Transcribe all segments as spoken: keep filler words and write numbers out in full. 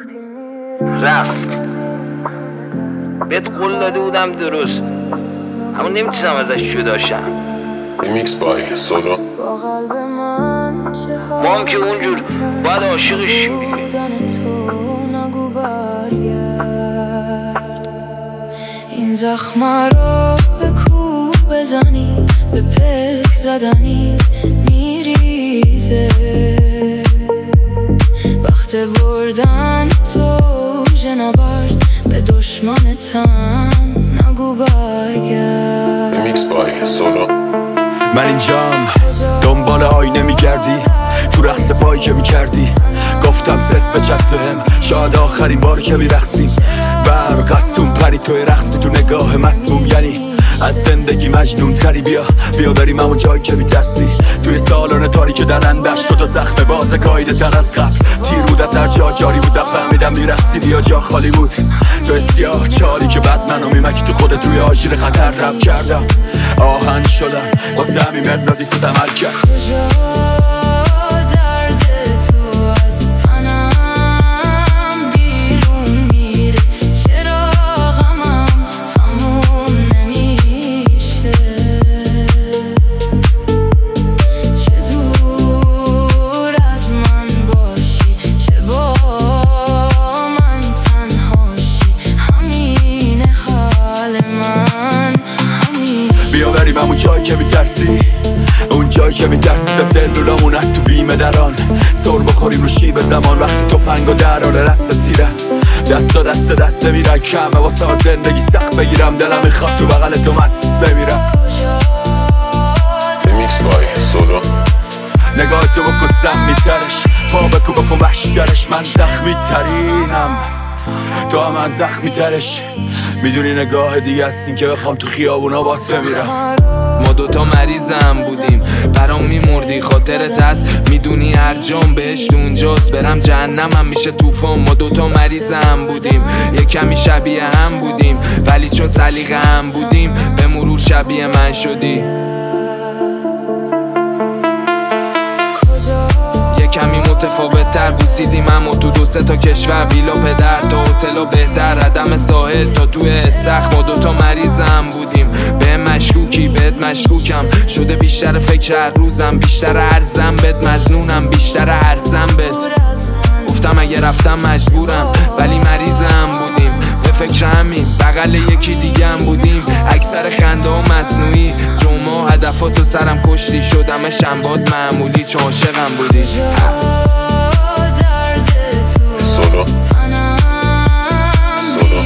رفت. بهت قول داده بودم درست، اما نمیتونم ازش جدا شم. ریمیکس بای سولو. ما هم که اونجور باید عاشقش شیم دیگه. این زخم رو به کو بزنی، به پک زدنی میریزه. وقت بردن تو نبرد، به دشمنتم نگو برگرد. ریمیکس بای سولو. من اینجام دنبال آینه میگردی، تو رقص پایی که میکردی گفتم صرف به چسبهم، شاید آخرین بار که میرقصیم. برق قصدون پری توی رقصی، تو نگاه مسموم یعنی از زندگی مجنون تری. بیا بیا بریم همون جایی که میترسی، توی سالن تاریک در اندش تو تا زخم بازه گایده تر از قبل. تیر بود از هر جا جاری بود، فهمیدم میرقصیدی یا جا خالی بود. تو سیاه چالی که بعد منو میمکی تو خودت روی آژیر خطر رب کردم. آهن شدم واسه همین مقناطیست عمل کرد. بیا بریم همون جایی که میترسی، اون جایی که میترسی تا سلولامونت تو بیمه دران. سر بخوریم رو شیب زمان وقتی توفنگو در حال رقص تیره. دستا دست دست میرن کمه واسه زندگی سخت بگیرم. دلم میخواد تو بغل تو مست بمیرم. ریمیکس بای سولو. نگاه تو بکن سم میترش، پا بکو بکن وحشی ترش. من زخمی ترینم تو هم من زخمی ترش. میدونی نگاه دیگه هستین که بخوام تو خیابونا بات بمیرم. ما دوتا مریضم بودیم، برام میمردی خاطرت هست. میدونی هر جام بهشت اونجاست، برم جهنمم میشه طوفان. ما دوتا مریضم بودیم، یه کمی شبیه هم بودیم، ولی چون سلیقه هم بودیم به مرور شبیه من شدی. کمی متفاوت تر بوسیدیم اما تو دو سه تا کشور. ویلا پدر تا هتل بهتر، عدم ساحل تا توی استخر. ما دوتا مریضم بودیم، به مشکوکی بهت مشکوکم. شده بیشتر فکر هر روزم، بیشتر ارزم بهت مجنونم، بیشتر ارزم بهت. گفتم اگه رفتم مجبورم، ولی مریضم بودیم. به فکر همین بغل یکی دیگه هم بودیم. اکثر خنده ها مصنوعی، جمعه هدفاتو سرم کشتی. شدم شنباد معمولی چون عاشقم بودی. سولو. سولو.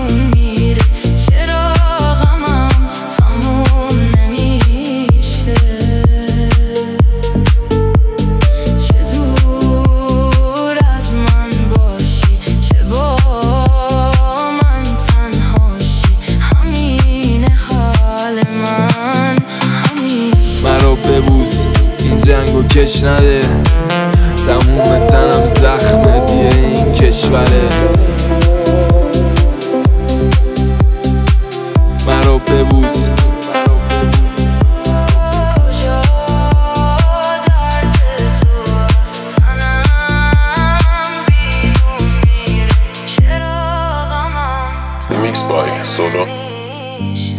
مرا ببوس این جنگو کش نده، تموم تنم زخمه دیه این کشوره. مرا ببوس ریمیکس بای سولو.